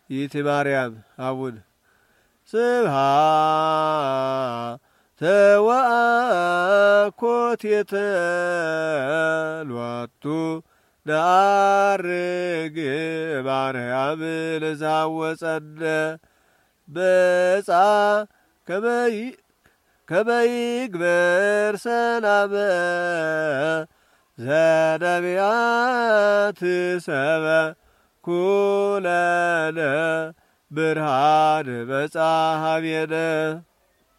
ይእቲ ማርያም አቡን ስብሐት ወአኮቴተ ሎቱ ነዐርግ ማርያም ለዛወፀነ በጻ ከመይግበር ሰላመ ዘነቢያት ሰበኩለነ ብርሃን መጻ ኀቤነ